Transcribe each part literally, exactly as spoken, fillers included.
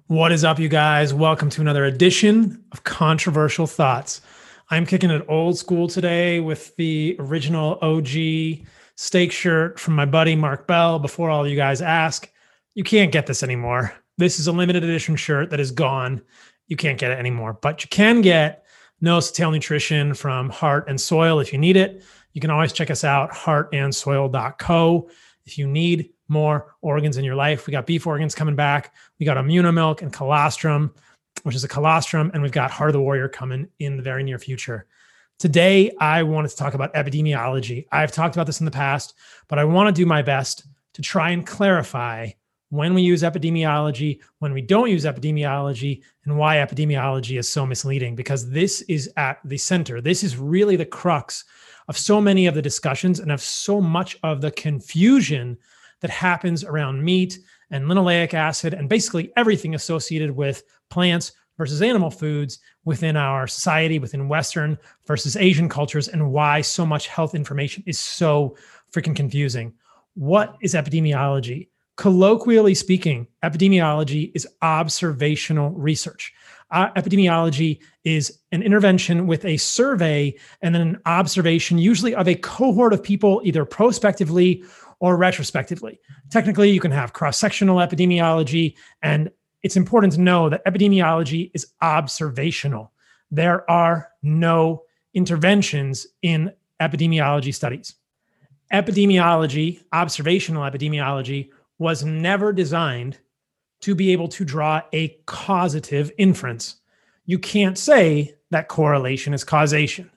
What is up, you guys? Welcome to another edition of Controversial Thoughts. I'm kicking it old school today with the original O G steak shirt from my buddy Mark Bell. Before all you guys ask, you can't get this anymore. This is a limited edition shirt that is gone. You can't get it anymore, but you can get No Tail Nutrition from Heart and Soil if you need it. You can always check us out, heart and soil dot co. If you need more organs in your life, we got beef organs coming back. We got Immunomilk and Colostrum, which is a colostrum, and we've got Heart of the Warrior coming in the very near future. Today, I wanted to talk about epidemiology. I've talked about this in the past, but I want to do my best to try and clarify when we use epidemiology, when we don't use epidemiology, and why epidemiology is so misleading, because this is at the center. This is really the crux of so many of the discussions and of so much of the confusion that happens around meat and linoleic acid and basically everything associated with plants versus animal foods within our society, within Western versus Asian cultures, and why so much health information is so freaking confusing. What is epidemiology? Colloquially speaking, epidemiology is observational research. Uh, epidemiology is an intervention with a survey and then an observation, usually of a cohort of people, either prospectively or retrospectively. Technically, you can have cross-sectional epidemiology, and it's important to know that epidemiology is observational. There are no interventions in epidemiology studies. Epidemiology, observational epidemiology, was never designed to be able to draw a causative inference. You can't say that correlation is causation.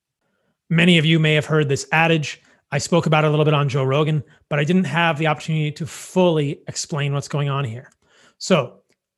Many of you may have heard this adage. I spoke about it a little bit on Joe Rogan, but I didn't have the opportunity to fully explain what's going on here. So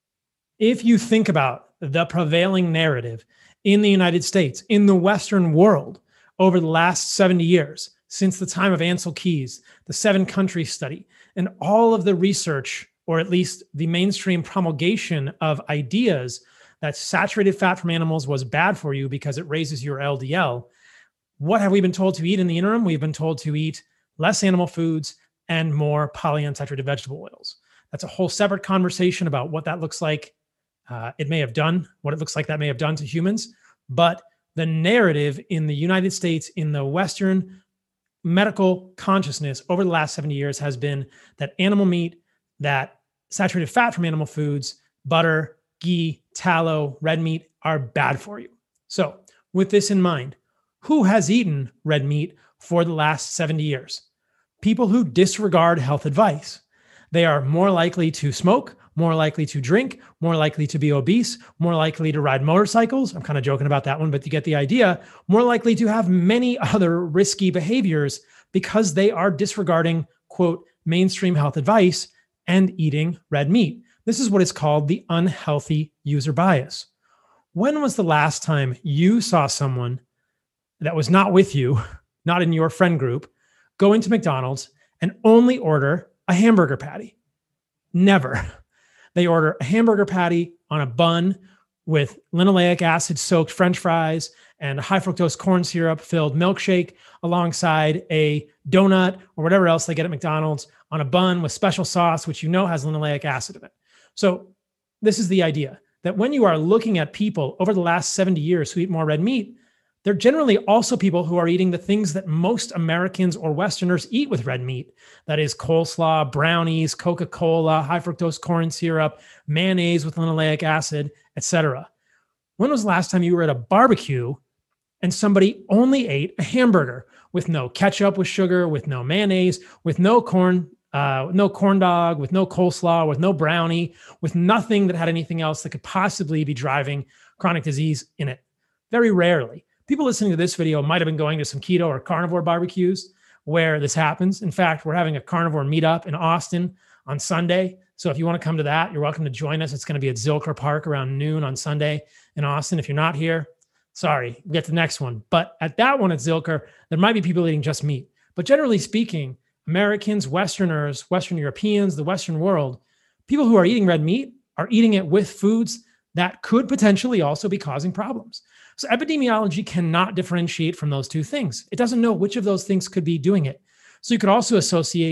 if you think about the prevailing narrative in the United States, in the Western world, over the last seventy years, since the time of Ancel Keys, the seven country study, and all of the research, or at least the mainstream promulgation of ideas that saturated fat from animals was bad for you because it raises your L D L, what have we been told to eat in the interim? We've been told to eat less animal foods and more polyunsaturated vegetable oils. That's a whole separate conversation about what that looks like. Uh, it may have done, what it looks like that may have done to humans. But the narrative in the United States, in the Western medical consciousness over the last seventy years has been that animal meat, that saturated fat from animal foods, butter, ghee, tallow, red meat are bad for you. So with this in mind, who has eaten red meat for the last seventy years? People who disregard health advice. They are more likely to smoke, more likely to drink, more likely to be obese, more likely to ride motorcycles. I'm kind of joking about that one, but you get the idea. More likely to have many other risky behaviors because they are disregarding, quote, mainstream health advice and eating red meat. This is what is called the unhealthy user bias. When was the last time you saw someone that was not with you, not in your friend group, go into McDonald's and only order a hamburger patty? Never. They order a hamburger patty on a bun with linoleic acid soaked French fries and a high fructose corn syrup filled milkshake alongside a donut or whatever else they get at McDonald's on a bun with special sauce, which you know has linoleic acid in it. So this is the idea that when you are looking at people over the last seventy years who eat more red meat, they're generally also people who are eating the things that most Americans or Westerners eat with red meat. That is coleslaw, brownies, Coca-Cola, high fructose corn syrup, mayonnaise with linoleic acid, et cetera. When was the last time you were at a barbecue and somebody only ate a hamburger with no ketchup with sugar, with no mayonnaise, with no corn, uh, no corn dog, with no coleslaw, with no brownie, with nothing that had anything else that could possibly be driving chronic disease in it? Very rarely. People listening to this video might have been going to some keto or carnivore barbecues where this happens. In fact, we're having a carnivore meetup in Austin on Sunday. So if you want to come to that, you're welcome to join us. It's going to be at Zilker Park around noon on Sunday in Austin. If you're not here, sorry, we'll get to the next one. But at that one at Zilker, there might be people eating just meat. But generally speaking, Americans, Westerners, Western Europeans, the Western world, people who are eating red meat are eating it with foods that could potentially also be causing problems. So epidemiology cannot differentiate from those two things. It doesn't know which of those things could be doing it. So you could also associate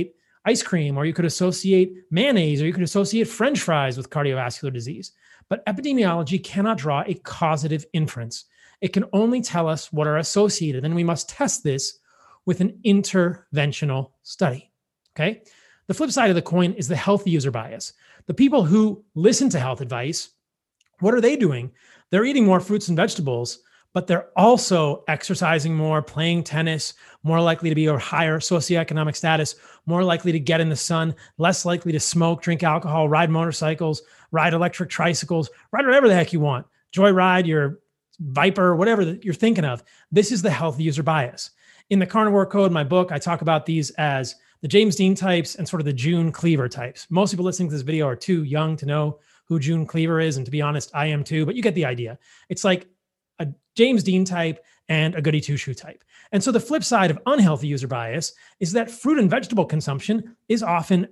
ice cream, or you could associate mayonnaise, or you could associate French fries with cardiovascular disease. But epidemiology cannot draw a causative inference. It can only tell us what are associated, and we must test this with an interventional study. Okay? The flip side of the coin is the health user bias. The people who listen to health advice, what are they doing? They're eating more fruits and vegetables, but they're also exercising more, playing tennis, more likely to be a higher socioeconomic status, more likely to get in the sun, less likely to smoke, drink alcohol, ride motorcycles, ride electric tricycles, ride whatever the heck you want, joyride your Viper, whatever you're thinking of. This is the health user bias. In the Carnivore Code, my book, I talk about these as the James Dean types and sort of the June Cleaver types. Most people listening to this video are too young to know who June Cleaver is. And to be honest, I am too, but you get the idea. It's like a James Dean type and a goody two-shoe type. And so the flip side of unhealthy user bias is that fruit and vegetable consumption is often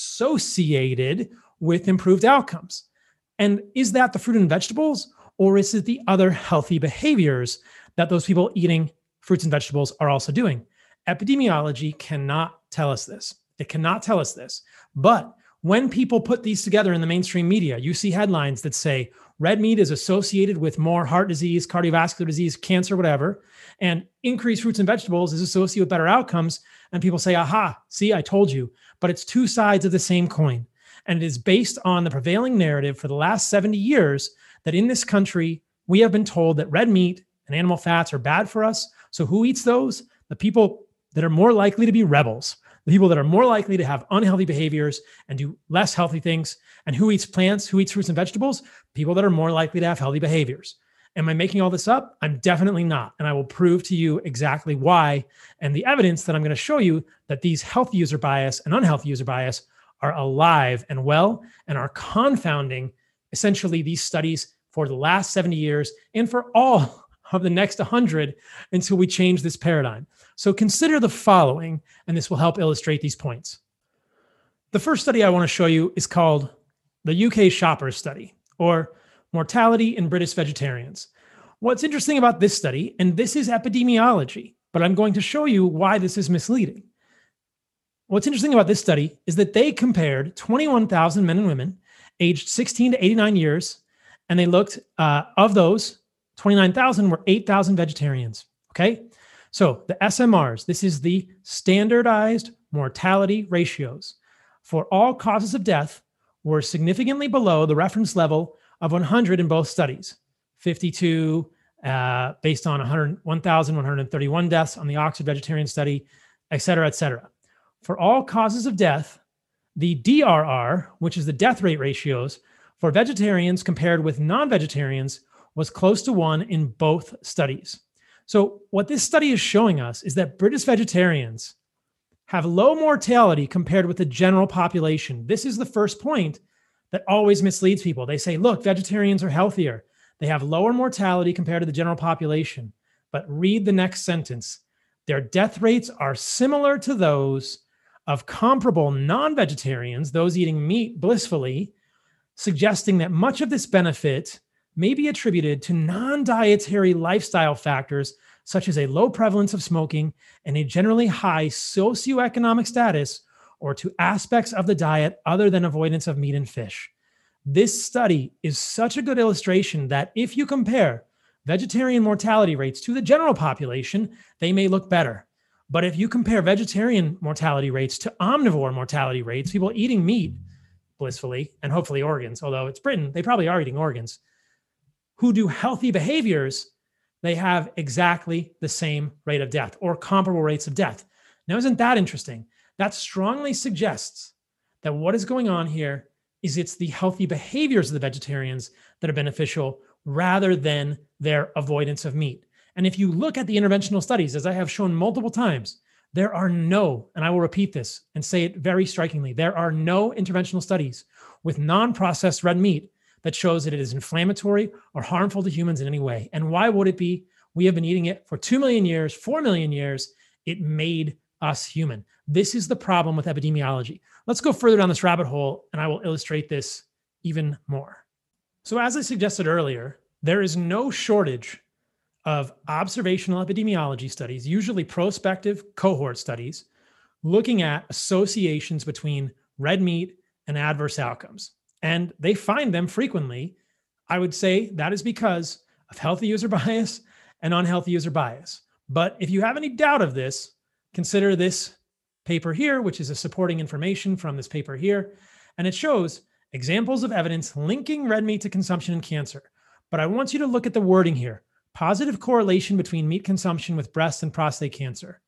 associated with improved outcomes. And is that the fruit and vegetables, or is it the other healthy behaviors that those people eating fruits and vegetables are also doing? Epidemiology cannot tell us this. It cannot tell us this. But when people put these together in the mainstream media, you see headlines that say red meat is associated with more heart disease, cardiovascular disease, cancer, whatever, and increased fruits and vegetables is associated with better outcomes. And people say, aha, see, I told you. But it's two sides of the same coin. And it is based on the prevailing narrative for the last seventy years that in this country, we have been told that red meat and animal fats are bad for us. So who eats those? The people that are more likely to be rebels, the people that are more likely to have unhealthy behaviors and do less healthy things. And who eats plants, who eats fruits and vegetables? People that are more likely to have healthy behaviors. Am I making all this up? I'm definitely not. And I will prove to you exactly why and the evidence that I'm going to show you that these health user bias and unhealthy user bias are alive and well and are confounding essentially these studies for the last seventy years and for all of the next one hundred until we change this paradigm. So consider the following, and this will help illustrate these points. The first study I want to show you is called the U K Shoppers Study, or Mortality in British Vegetarians. What's interesting about this study, and this is epidemiology, but I'm going to show you why this is misleading. What's interesting about this study is that they compared twenty-one thousand men and women aged sixteen to eighty-nine years, and they looked, uh, of those, twenty-nine thousand were eight thousand vegetarians, okay? So the S M Rs, this is the standardized mortality ratios for all causes of death, were significantly below the reference level of one hundred in both studies, fifty-two uh, based on one thousand one hundred thirty-one deaths on the Oxford Vegetarian Study, et cetera, et cetera. For all causes of death, the D R R, which is the death rate ratios for vegetarians compared with non-vegetarians, was close to one in both studies. So what this study is showing us is that British vegetarians have low mortality compared with the general population. This is the first point that always misleads people. They say, look, vegetarians are healthier. They have lower mortality compared to the general population. But read the next sentence. Their death rates are similar to those of comparable non-vegetarians, those eating meat blissfully, suggesting that much of this benefit may be attributed to non-dietary lifestyle factors such as a low prevalence of smoking and a generally high socioeconomic status, or to aspects of the diet other than avoidance of meat and fish. This study is such a good illustration that if you compare vegetarian mortality rates to the general population, they may look better. But if you compare vegetarian mortality rates to omnivore mortality rates, people eating meat blissfully, and hopefully organs, although it's Britain, they probably are eating organs, who do healthy behaviors, they have exactly the same rate of death or comparable rates of death. Now, isn't that interesting? That strongly suggests that what is going on here is it's the healthy behaviors of the vegetarians that are beneficial rather than their avoidance of meat. And if you look at the interventional studies, as I have shown multiple times, there are no, and I will repeat this and say it very strikingly, there are no interventional studies with non-processed red meat that shows that it is inflammatory or harmful to humans in any way. And why would it be? We have been eating it for two million years, four million years. It made us human. This is the problem with epidemiology. Let's go further down this rabbit hole, and I will illustrate this even more. So as I suggested earlier, there is no shortage of observational epidemiology studies, usually prospective cohort studies, looking at associations between red meat and adverse outcomes. And they find them frequently. I would say that is because of healthy user bias and unhealthy user bias. But if you have any doubt of this, consider this paper here, which is a supporting information from this paper here. And it shows examples of evidence linking red meat to consumption and cancer. But I want you to look at the wording here. Positive correlation between meat consumption with breast and prostate cancer.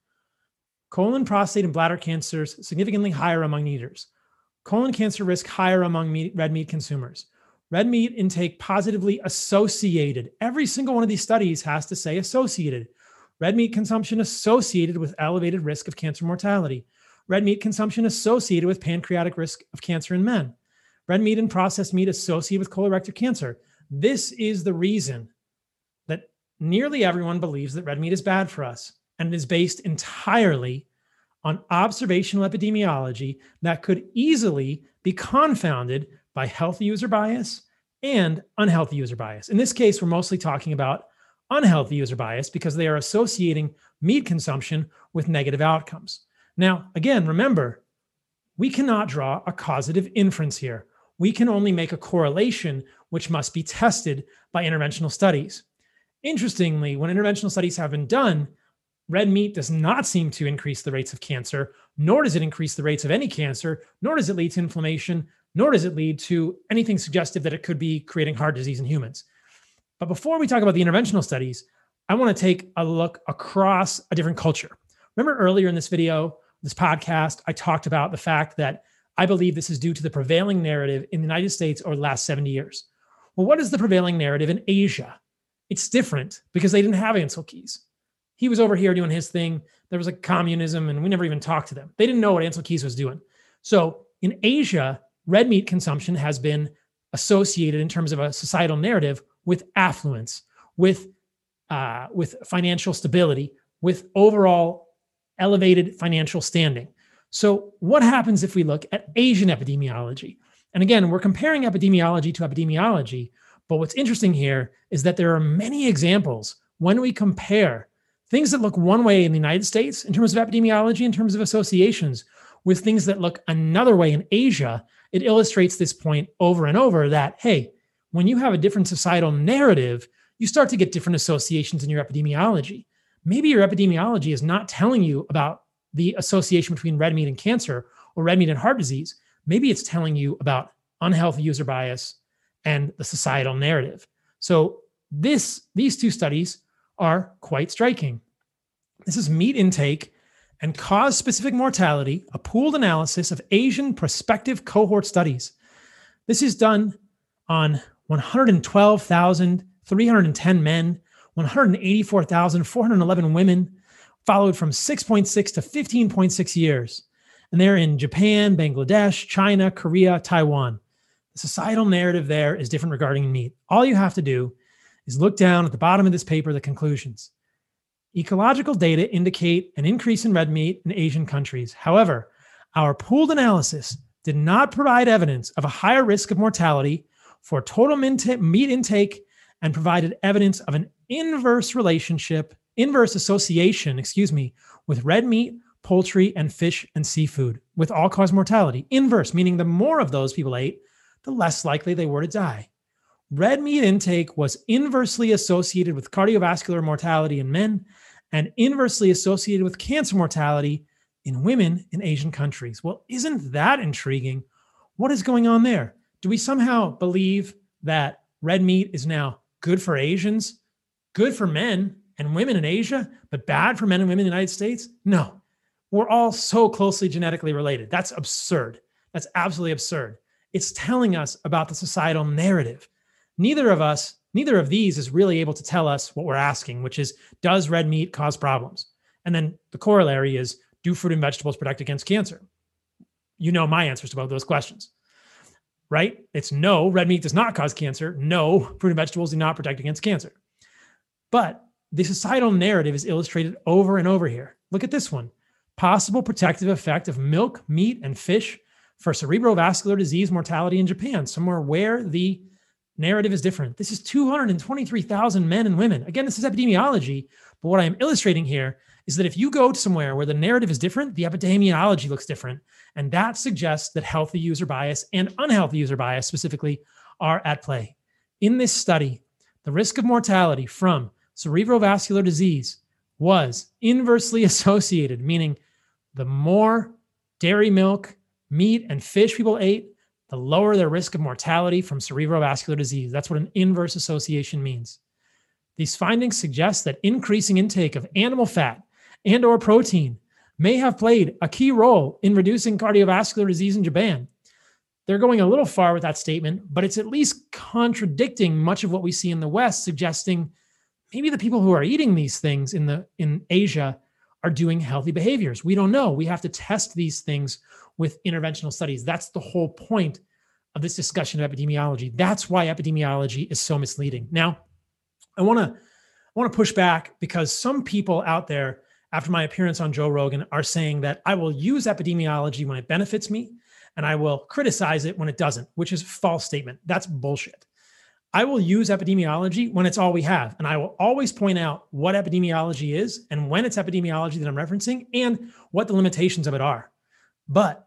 Colon, prostate, and bladder cancers significantly higher among eaters. Colon cancer risk higher among meat, red meat consumers. Red meat intake positively associated. Every single one of these studies has to say associated. Red meat consumption associated with elevated risk of cancer mortality. Red meat consumption associated with pancreatic risk of cancer in men. Red meat and processed meat associated with colorectal cancer. This is the reason that nearly everyone believes that red meat is bad for us, and it is based entirely on observational epidemiology that could easily be confounded by healthy user bias and unhealthy user bias. In this case, we're mostly talking about unhealthy user bias because they are associating meat consumption with negative outcomes. Now, again, remember, we cannot draw a causative inference here. We can only make a correlation, which must be tested by interventional studies. Interestingly, when interventional studies have been done, red meat does not seem to increase the rates of cancer, nor does it increase the rates of any cancer, nor does it lead to inflammation, nor does it lead to anything suggestive that it could be creating heart disease in humans. But before we talk about the interventional studies, I want to take a look across a different culture. Remember earlier in this video, this podcast, I talked about the fact that I believe this is due to the prevailing narrative in the United States over the last seventy years. Well, what is the prevailing narrative in Asia? It's different because they didn't have Ancel Keys. He was over here doing his thing. There was like communism, and we never even talked to them. They didn't know what Ancel Keys was doing. So in Asia, red meat consumption has been associated in terms of a societal narrative with affluence, with, uh, with financial stability, with overall elevated financial standing. So what happens if we look at Asian epidemiology? And again, we're comparing epidemiology to epidemiology, but what's interesting here is that there are many examples when we compare things that look one way in the United States in terms of epidemiology, in terms of associations, with things that look another way in Asia. It illustrates this point over and over that, hey, when you have a different societal narrative, you start to get different associations in your epidemiology. Maybe your epidemiology is not telling you about the association between red meat and cancer or red meat and heart disease. Maybe it's telling you about unhealthy user bias and the societal narrative. So this, these two studies are quite striking. This is meat intake and cause-specific mortality, a pooled analysis of Asian prospective cohort studies. This is done on one hundred twelve thousand three hundred ten men, one hundred eighty-four thousand four hundred eleven women, followed from six point six to fifteen point six years. And they're in Japan, Bangladesh, China, Korea, Taiwan. The societal narrative there is different regarding meat. All you have to do is look down at the bottom of this paper, the conclusions. Ecological data indicate an increase in red meat in Asian countries. However, our pooled analysis did not provide evidence of a higher risk of mortality for total meat intake and provided evidence of an inverse relationship, inverse association, excuse me, with red meat, poultry, and fish and seafood with all-cause mortality. Inverse, meaning the more of those people ate, the less likely they were to die. Red meat intake was inversely associated with cardiovascular mortality in men and inversely associated with cancer mortality in women in Asian countries. Well, isn't that intriguing? What is going on there? Do we somehow believe that red meat is now good for Asians, good for men and women in Asia, but bad for men and women in the United States? No, we're all so closely genetically related. That's absurd. That's absolutely absurd. It's telling us about the societal narrative. Neither of us, neither of these is really able to tell us what we're asking, which is, does red meat cause problems? And then the corollary is, do fruit and vegetables protect against cancer? You know my answers to both those questions, right? It's no, red meat does not cause cancer. No, fruit and vegetables do not protect against cancer. But the societal narrative is illustrated over and over here. Look at this one. Possible protective effect of milk, meat, and fish for cerebrovascular disease mortality in Japan, somewhere where the narrative is different. This is two hundred twenty-three thousand men and women. Again, this is epidemiology, but what I am illustrating here is that if you go somewhere where the narrative is different, the epidemiology looks different. And that suggests that healthy user bias and unhealthy user bias specifically are at play. In this study, the risk of mortality from cerebrovascular disease was inversely associated, meaning the more dairy, milk, meat, and fish people ate, the lower their risk of mortality from cerebrovascular disease. That's what an inverse association means. These findings suggest that increasing intake of animal fat and or protein may have played a key role in reducing cardiovascular disease in Japan. They're going a little far with that statement, but it's at least contradicting much of what we see in the West, suggesting maybe the people who are eating these things in the in Asia are doing healthy behaviors. We don't know. We have to test these things with interventional studies. That's the whole point of this discussion of epidemiology. That's why epidemiology is so misleading. Now, I want to I want to push back because some people out there, after my appearance on Joe Rogan, are saying that I will use epidemiology when it benefits me and I will criticize it when it doesn't, which is a false statement. That's bullshit. I will use epidemiology when it's all we have. And I will always point out what epidemiology is and when it's epidemiology that I'm referencing and what the limitations of it are. But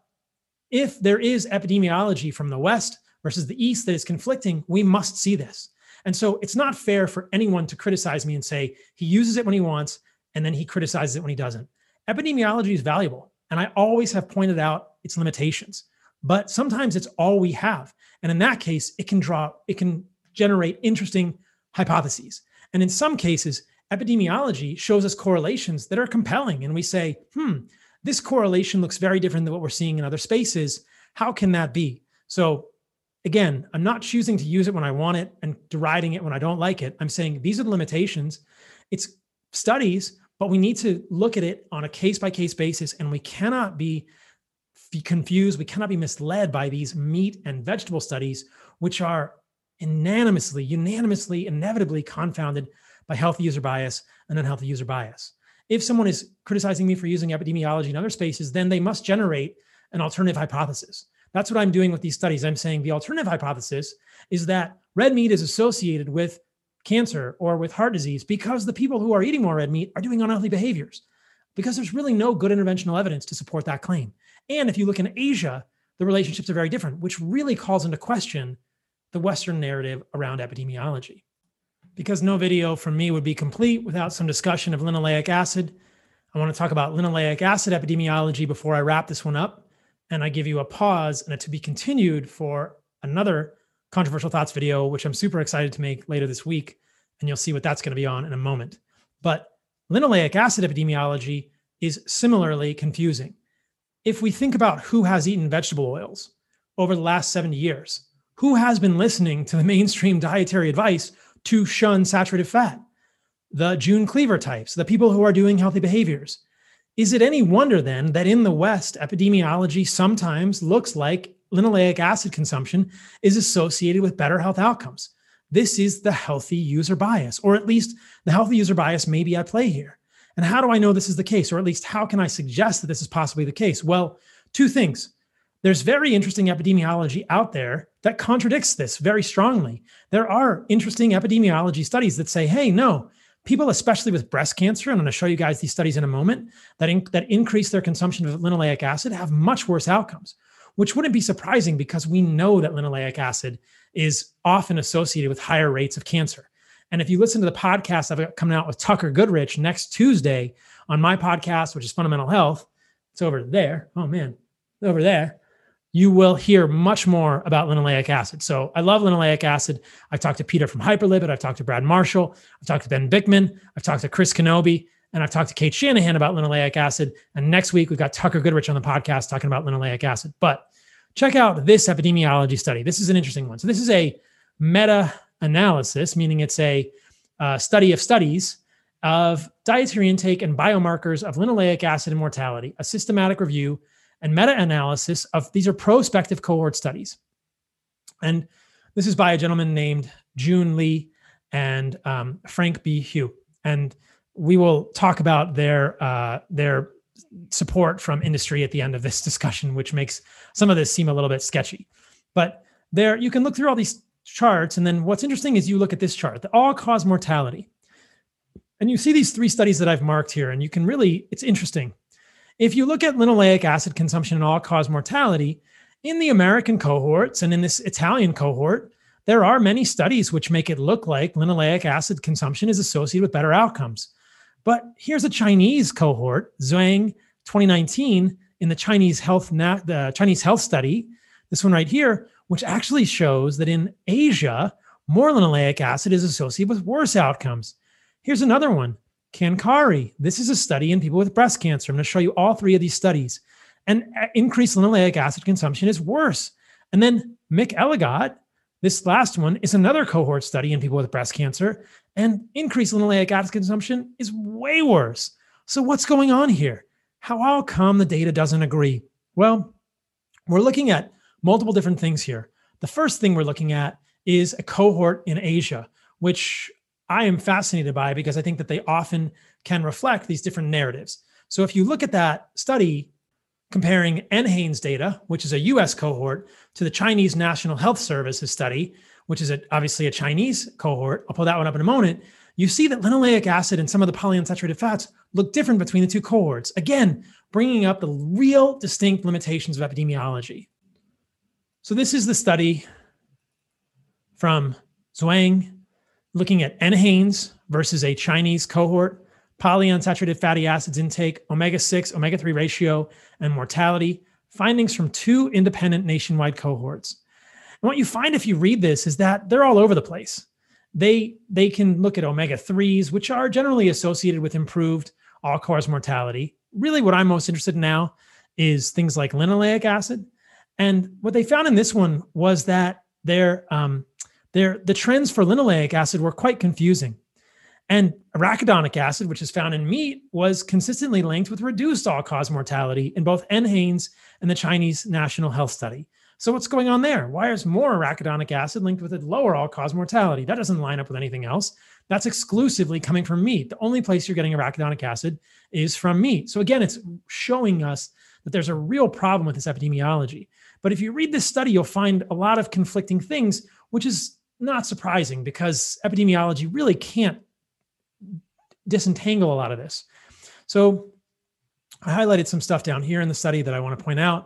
if there is epidemiology from the West versus the East that is conflicting, we must see this. And so it's not fair for anyone to criticize me and say he uses it when he wants and then he criticizes it when he doesn't. Epidemiology is valuable. And I always have pointed out its limitations, but sometimes it's all we have. And in that case, it can draw, it can generate interesting hypotheses. And in some cases, epidemiology shows us correlations that are compelling. And we say, hmm, this correlation looks very different than what we're seeing in other spaces. How can that be? So again, I'm not choosing to use it when I want it and deriding it when I don't like it. I'm saying these are the limitations. It's studies, but we need to look at it on a case-by-case basis, and we cannot be confused. We cannot be misled by these meat and vegetable studies, which are unanimously, unanimously, inevitably confounded by healthy user bias and unhealthy user bias. If someone is criticizing me for using epidemiology in other spaces, then they must generate an alternative hypothesis. That's what I'm doing with these studies. I'm saying the alternative hypothesis is that red meat is associated with cancer or with heart disease because the people who are eating more red meat are doing unhealthy behaviors, because there's really no good interventional evidence to support that claim. And if you look in Asia, the relationships are very different, which really calls into question the Western narrative around epidemiology. Because no video from me would be complete without some discussion of linoleic acid, I want to talk about linoleic acid epidemiology before I wrap this one up. And I give you a pause and a to be continued for another Controversial Thoughts video, which I'm super excited to make later this week. And you'll see what that's going to be on in a moment. But linoleic acid epidemiology is similarly confusing. If we think about who has eaten vegetable oils over the last seventy years, who has been listening to the mainstream dietary advice to shun saturated fat? The June Cleaver types, the people who are doing healthy behaviors. Is it any wonder then that in the West, epidemiology sometimes looks like linoleic acid consumption is associated with better health outcomes? This is the healthy user bias, or at least the healthy user bias may be at play here. And how do I know this is the case? Or at least how can I suggest that this is possibly the case? Well, two things. There's very interesting epidemiology out there that contradicts this very strongly. There are interesting epidemiology studies that say, hey, no, people, especially with breast cancer, and I'm going to show you guys these studies in a moment, that, in, that increase their consumption of linoleic acid have much worse outcomes, which wouldn't be surprising because we know that linoleic acid is often associated with higher rates of cancer. And if you listen to the podcast I've got coming out with Tucker Goodrich next Tuesday on my podcast, which is Fundamental Health, it's over there. Oh man, over there. You will hear much more about linoleic acid. So I love linoleic acid. I talked to Peter from Hyperlipid. I've talked to Brad Marshall. I've talked to Ben Bickman. I've talked to Chris Kenobi. And I've talked to Kate Shanahan about linoleic acid. And next week, we've got Tucker Goodrich on the podcast talking about linoleic acid. But check out this epidemiology study. This is an interesting one. So this is a meta-analysis, meaning it's a uh, study of studies of dietary intake and biomarkers of linoleic acid and mortality, a systematic review and meta-analysis of, these are prospective cohort studies. And this is by a gentleman named June Lee and um, Frank B. Hugh. And we will talk about their, uh, their support from industry at the end of this discussion, which makes some of this seem a little bit sketchy. But there, you can look through all these charts. And then what's interesting is you look at this chart, the all-cause mortality. And you see these three studies that I've marked here, and you can really, it's interesting. If you look at linoleic acid consumption and all-cause mortality, in the American cohorts and in this Italian cohort, there are many studies which make it look like linoleic acid consumption is associated with better outcomes. But here's a Chinese cohort, Zhuang twenty nineteen, in the Chinese health the Chinese health study, this one right here, which actually shows that in Asia, more linoleic acid is associated with worse outcomes. Here's another one, Kankari. This is a study in people with breast cancer. I'm going to show you all three of these studies. And increased linoleic acid consumption is worse. And then McElligott, this last one, is another cohort study in people with breast cancer, and increased linoleic acid consumption is way worse. So what's going on here? How, how come the data doesn't agree? Well, we're looking at multiple different things here. The first thing we're looking at is a cohort in Asia, which I am fascinated by because I think that they often can reflect these different narratives. So if you look at that study comparing N HANES data, which is a U S cohort, to the Chinese National Health Services study, which is a, obviously a Chinese cohort, I'll pull that one up in a moment, you see that linoleic acid and some of the polyunsaturated fats look different between the two cohorts. Again, bringing up the real distinct limitations of epidemiology. So this is the study from Zhuang, looking at N HANES versus a Chinese cohort, polyunsaturated fatty acids intake, omega six, omega three ratio, and mortality, findings from two independent nationwide cohorts. And what you find if you read this is that they're all over the place. They, they can look at omega threes, which are generally associated with improved all-cause mortality. Really what I'm most interested in now is things like linoleic acid. And what they found in this one was that their, um, their, the trends for linoleic acid were quite confusing. And arachidonic acid, which is found in meat, was consistently linked with reduced all-cause mortality in both N HANES and the Chinese National Health Study. So what's going on there? Why is more arachidonic acid linked with a lower all-cause mortality? That doesn't line up with anything else. That's exclusively coming from meat. The only place you're getting arachidonic acid is from meat. So again, it's showing us that there's a real problem with this epidemiology. But if you read this study, you'll find a lot of conflicting things, which is not surprising because epidemiology really can't disentangle a lot of this. So I highlighted some stuff down here in the study that I want to point out.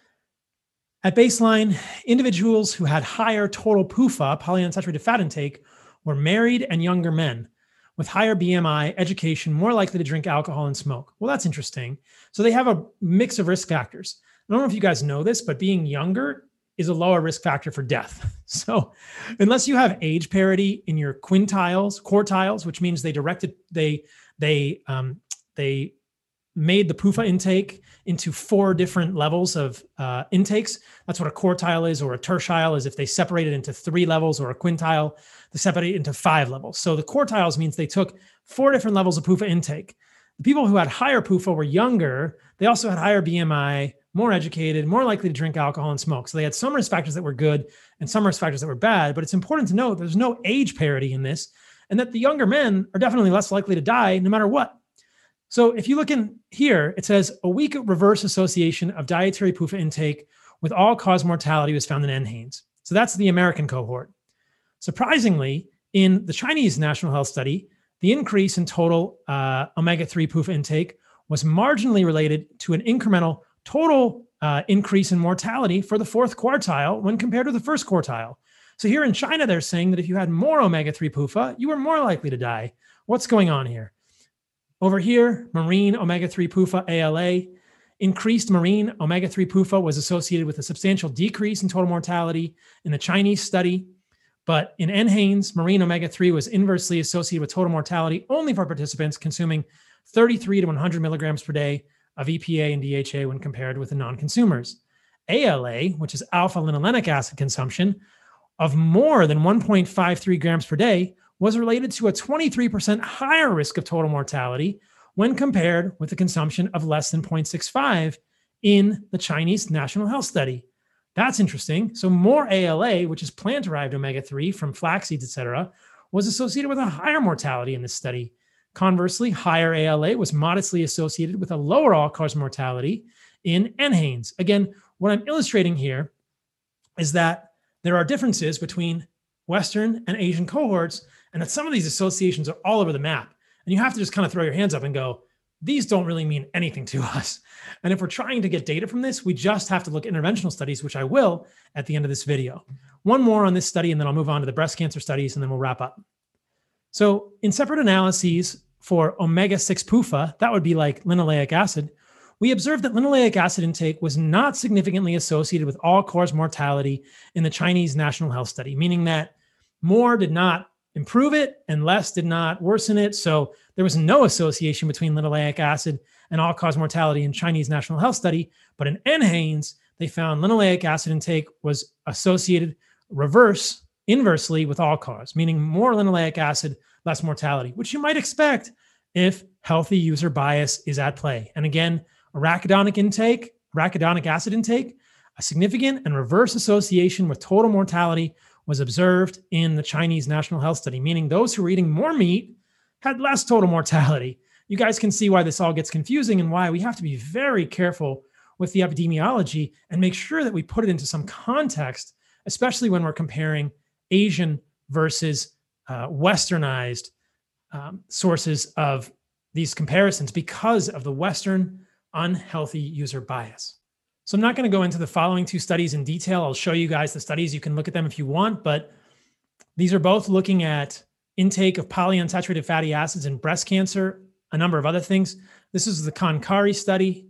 At baseline, individuals who had higher total P U F A, polyunsaturated fat intake, were married and younger men with higher B M I, education, more likely to drink alcohol and smoke. Well, that's interesting. So they have a mix of risk factors. I don't know if you guys know this, but being younger is a lower risk factor for death. So unless you have age parity in your quintiles, quartiles, which means they directed, they, they, um, they made the P U F A intake into four different levels of uh, intakes. That's what a quartile is, or a tertile is if they separate it into three levels, or a quintile, they separate it into five levels. So the quartiles means they took four different levels of P U F A intake. The people who had higher P U F A were younger. They also had higher B M I, more educated, more likely to drink alcohol and smoke. So they had some risk factors that were good and some risk factors that were bad, but it's important to note there's no age parity in this, and that the younger men are definitely less likely to die no matter what. So if you look in here, it says a weak reverse association of dietary P U F A intake with all-cause mortality was found in N HANES. So that's the American cohort. Surprisingly, in the Chinese National Health Study, the increase in total uh, omega three P U F A intake was marginally related to an incremental total uh, increase in mortality for the fourth quartile when compared to the first quartile. So here in China, they're saying that if you had more omega three P U F A, you were more likely to die. What's going on here? Over here, marine omega three P U F A, A L A, increased marine omega three P U F A was associated with a substantial decrease in total mortality in the Chinese study. But in N HANES, marine omega three was inversely associated with total mortality only for participants consuming thirty-three to one hundred milligrams per day of E P A and D H A when compared with the non-consumers. A L A, which is alpha-linolenic acid consumption, of more than one point five three grams per day was related to a twenty-three percent higher risk of total mortality when compared with the consumption of less than zero point six five in the Chinese National Health Study. That's interesting. So more A L A, which is plant-derived omega three from flax seeds, et cetera, was associated with a higher mortality in this study. Conversely, higher A L A was modestly associated with a lower all-cause mortality in N HANES. Again, what I'm illustrating here is that there are differences between Western and Asian cohorts, and that some of these associations are all over the map. And you have to just kind of throw your hands up and go, these don't really mean anything to us. And if we're trying to get data from this, we just have to look at interventional studies, which I will at the end of this video. One more on this study, and then I'll move on to the breast cancer studies, and then we'll wrap up. So in separate analyses for omega six P U F A, that would be like linoleic acid, we observed that linoleic acid intake was not significantly associated with all-cause mortality in the Chinese National Health Study, meaning that more did not improve it and less did not worsen it. So there was no association between linoleic acid and all-cause mortality in Chinese National Health Study. But in NHANES, they found linoleic acid intake was associated reverse, inversely with all-cause, meaning more linoleic acid, less mortality, which you might expect if healthy user bias is at play. And again, arachidonic intake, arachidonic acid intake, a significant and reverse association with total mortality was observed in the Chinese National Health Study, meaning those who were eating more meat had less total mortality. You guys can see why this all gets confusing and why we have to be very careful with the epidemiology and make sure that we put it into some context, especially when we're comparing Asian versus uh, Westernized um, sources of these comparisons because of the Western unhealthy user bias. So I'm not going to go into the following two studies in detail. I'll show you guys the studies. You can look at them if you want, but these are both looking at intake of polyunsaturated fatty acids in breast cancer, a number of other things. This is the Konkari study.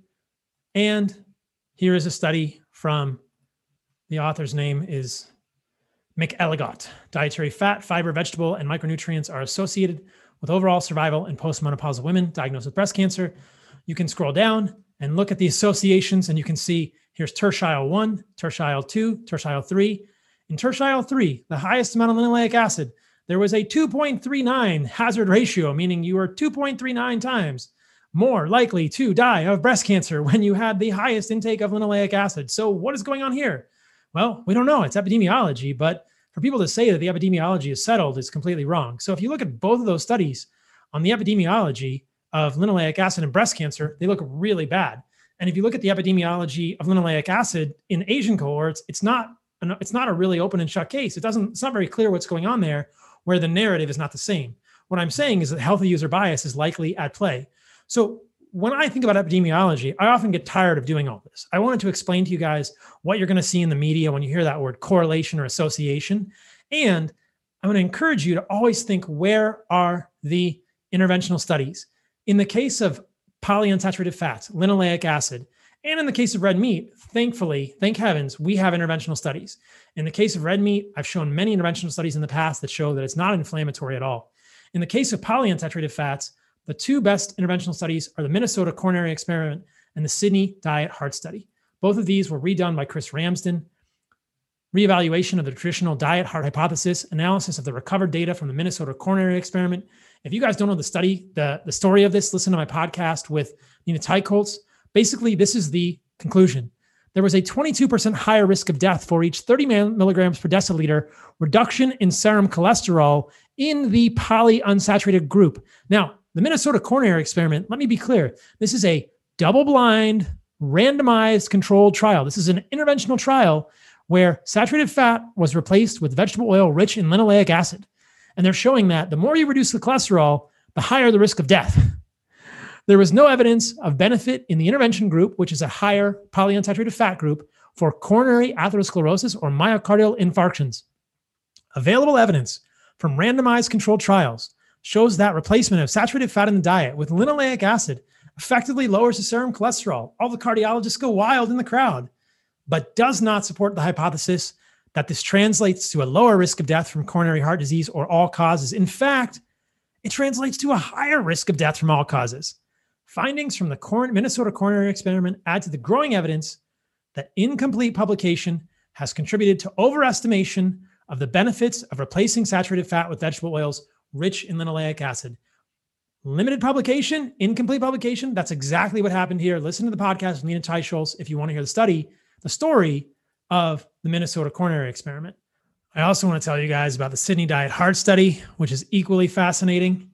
And here is a study from, the author's name is McElligott. Dietary fat, fiber, vegetable, and micronutrients are associated with overall survival in postmenopausal women diagnosed with breast cancer. You can scroll down and look at the associations, and you can see here's tertiile one, tertiile two, tertiile three. In tertiile three, the highest amount of linoleic acid, there was a two point three nine hazard ratio, meaning you were two point three nine times more likely to die of breast cancer when you had the highest intake of linoleic acid. So what is going on here? Well, we don't know. It's epidemiology, but for people to say that the epidemiology is settled is completely wrong. So if you look at both of those studies on the epidemiology of linoleic acid and breast cancer, they look really bad. And if you look at the epidemiology of linoleic acid in Asian cohorts, it's not an, it's not a really open and shut case. It doesn't, it's not very clear what's going on there, where the narrative is not the same. What I'm saying is that healthy user bias is likely at play. So when I think about epidemiology, I often get tired of doing all this. I wanted to explain to you guys what you're going to see in the media when you hear that word correlation or association. And I'm going to encourage you to always think, where are the interventional studies? In the case of polyunsaturated fats, linoleic acid, and in the case of red meat, thankfully, thank heavens, we have interventional studies. In the case of red meat, I've shown many interventional studies in the past that show that it's not inflammatory at all. In the case of polyunsaturated fats, the two best interventional studies are the Minnesota Coronary Experiment and the Sydney Diet Heart Study. Both of these were redone by Chris Ramsden. Reevaluation of the traditional diet heart hypothesis, analysis of the recovered data from the Minnesota Coronary Experiment. If you guys don't know the study, the, the story of this, listen to my podcast with Nina Teicholz. Basically, this is the conclusion. There was a twenty-two percent higher risk of death for each thirty milligrams per deciliter reduction in serum cholesterol in the polyunsaturated group. Now, the Minnesota Coronary Experiment, let me be clear, this is a double-blind, randomized controlled trial. This is an interventional trial where saturated fat was replaced with vegetable oil rich in linoleic acid. And they're showing that the more you reduce the cholesterol, the higher the risk of death. There was no evidence of benefit in the intervention group, which is a higher polyunsaturated fat group, for coronary atherosclerosis or myocardial infarctions. Available evidence from randomized controlled trials shows that replacement of saturated fat in the diet with linoleic acid effectively lowers the serum cholesterol. All the cardiologists go wild in the crowd, but does not support the hypothesis that this translates to a lower risk of death from coronary heart disease or all causes. In fact, it translates to a higher risk of death from all causes. Findings from the Minnesota Coronary Experiment add to the growing evidence that incomplete publication has contributed to overestimation of the benefits of replacing saturated fat with vegetable oils rich in linoleic acid. Limited publication, incomplete publication, that's exactly what happened here. Listen to the podcast with Nina Teicholz if you want to hear the study, the story of the Minnesota Coronary Experiment. I also want to tell you guys about the Sydney Diet Heart Study, which is equally fascinating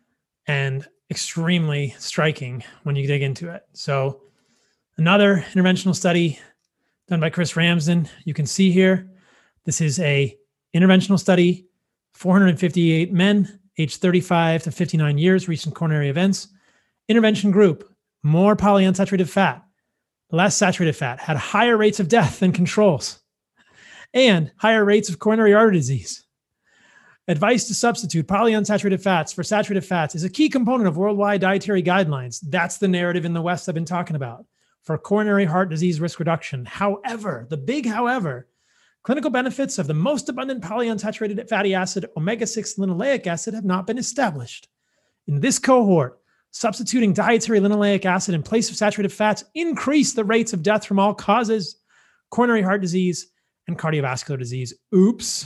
and extremely striking when you dig into it. So another interventional study done by Chris Ramsden. You can see here, this is a interventional study, four hundred fifty-eight men age thirty-five to fifty-nine years, recent coronary events. Intervention group, more polyunsaturated fat, less saturated fat, had higher rates of death than controls and higher rates of coronary artery disease. Advice to substitute polyunsaturated fats for saturated fats is a key component of worldwide dietary guidelines. That's the narrative in the West I've been talking about for coronary heart disease risk reduction. However, the big however, clinical benefits of the most abundant polyunsaturated fatty acid, omega six linoleic acid, have not been established. In this cohort, substituting dietary linoleic acid in place of saturated fats increased the rates of death from all causes, coronary heart disease, and cardiovascular disease. Oops.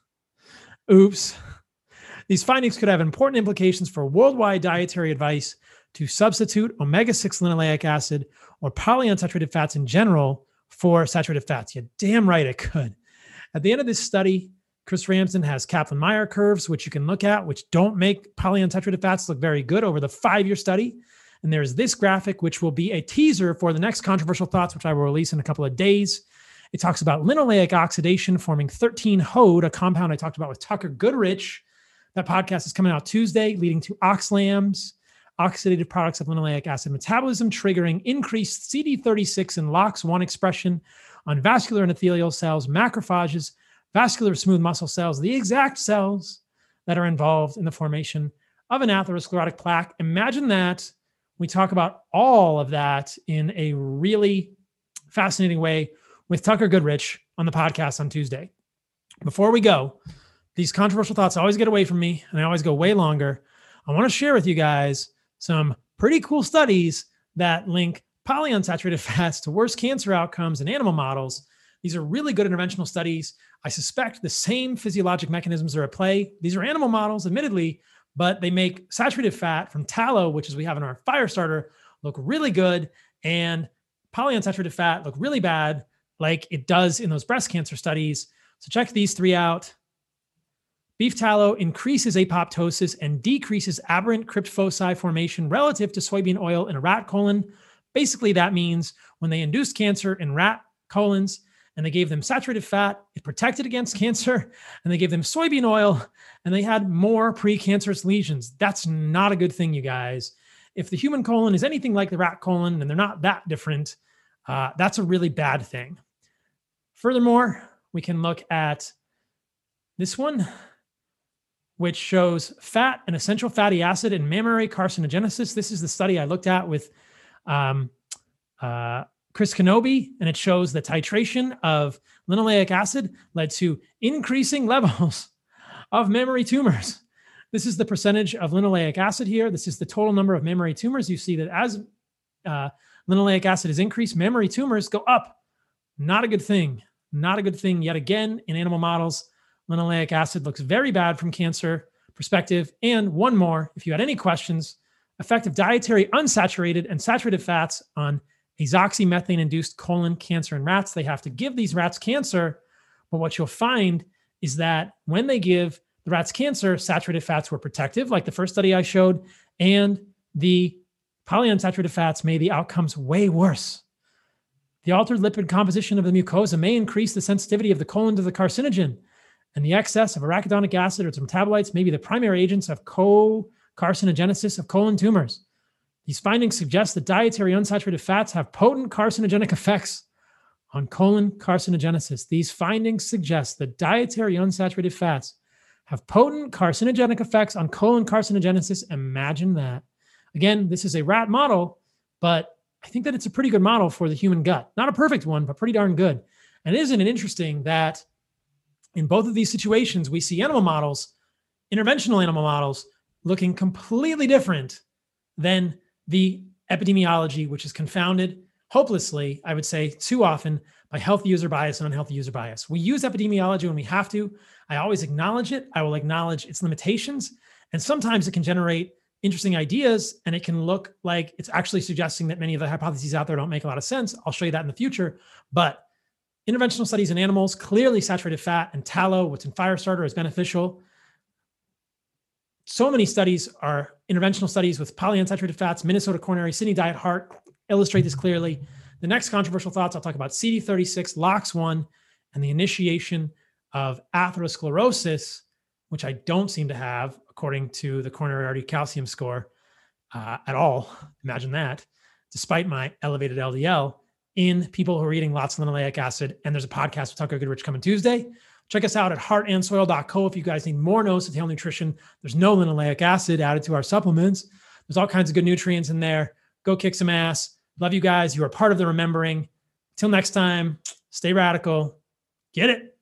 Oops. These findings could have important implications for worldwide dietary advice to substitute omega six linoleic acid or polyunsaturated fats in general for saturated fats. You're damn right it could. At the end of this study, Chris Ramsden has Kaplan-Meier curves, which you can look at, which don't make polyunsaturated fats look very good over the five-year study. And there's this graphic, which will be a teaser for the next controversial thoughts, which I will release in a couple of days. It talks about linoleic oxidation forming thirteen H O D, a compound I talked about with Tucker Goodrich. That podcast is coming out Tuesday, leading to oxalams, oxidative products of linoleic acid metabolism, triggering increased C D thirty-six and L O X one expression on vascular endothelial cells, macrophages, vascular smooth muscle cells, the exact cells that are involved in the formation of an atherosclerotic plaque. Imagine that. We talk about all of that in a really fascinating way with Tucker Goodrich on the podcast on Tuesday. Before we go, these controversial thoughts always get away from me, and I always go way longer. I want to share with you guys some pretty cool studies that link polyunsaturated fats to worse cancer outcomes in animal models. These are really good interventional studies. I suspect the same physiologic mechanisms are at play. These are animal models, admittedly, but they make saturated fat from tallow, which is we have in our fire starter, look really good, and polyunsaturated fat look really bad, like it does in those breast cancer studies. So check these three out. Beef tallow increases apoptosis and decreases aberrant crypt foci formation relative to soybean oil in a rat colon. Basically, that means when they induced cancer in rat colons and they gave them saturated fat, it protected against cancer, and they gave them soybean oil and they had more precancerous lesions. That's not a good thing, you guys. If the human colon is anything like the rat colon and they're not that different, uh, that's a really bad thing. Furthermore, we can look at this one, which shows fat and essential fatty acid in mammary carcinogenesis. This is the study I looked at with um, uh, Chris Kenobi, and it shows the titration of linoleic acid led to increasing levels of mammary tumors. This is the percentage of linoleic acid here. This is the total number of mammary tumors. You see that as uh, linoleic acid is increased, mammary tumors go up. Not a good thing. Not a good thing yet again in animal models. Linoleic acid looks very bad from cancer perspective. And one more, if you had any questions, effect of dietary unsaturated and saturated fats on azoxymethane-induced colon cancer in rats. They have to give these rats cancer, but what you'll find is that when they give the rats cancer, saturated fats were protective, like the first study I showed, and the polyunsaturated fats made the outcomes way worse. The altered lipid composition of the mucosa may increase the sensitivity of the colon to the carcinogen, and the excess of arachidonic acid or its metabolites may be the primary agents of co-carcinogenesis of colon tumors. These findings suggest that dietary unsaturated fats have potent carcinogenic effects on colon carcinogenesis. These findings suggest that dietary unsaturated fats have potent carcinogenic effects on colon carcinogenesis. Imagine that. Again, this is a rat model, but I think that it's a pretty good model for the human gut. Not a perfect one, but pretty darn good. And isn't it interesting that in both of these situations, we see animal models, interventional animal models, looking completely different than the epidemiology, which is confounded hopelessly, I would say, too often by healthy user bias and unhealthy user bias. We use epidemiology when we have to. I always acknowledge it. I will acknowledge its limitations. And sometimes it can generate interesting ideas, and it can look like it's actually suggesting that many of the hypotheses out there don't make a lot of sense. I'll show you that in the future. But interventional studies in animals, clearly saturated fat and tallow, what's in Firestarter, is beneficial. So many studies are interventional studies with polyunsaturated fats. Minnesota Coronary, Sydney Diet Heart illustrate this clearly. The next controversial thoughts, I'll talk about C D thirty-six, L O X one, and the initiation of atherosclerosis, which I don't seem to have according to the coronary artery calcium score uh, at all. Imagine that, despite my elevated L D L in people who are eating lots of linoleic acid. And there's a podcast with Tucker Goodrich coming Tuesday. Check us out at heart and soil dot co if you guys need more nose to tail nutrition. There's no linoleic acid added to our supplements. There's all kinds of good nutrients in there. Go kick some ass. Love you guys. You are part of the remembering. Till next time, stay radical. Get it.